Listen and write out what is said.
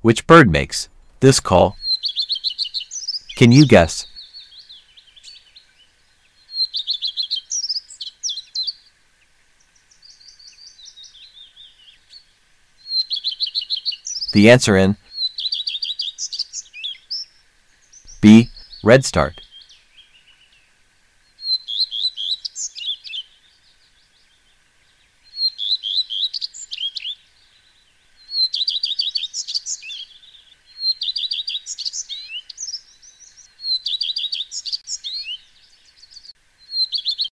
Which bird makes this call? Can you guess? The answer in B. Redstart.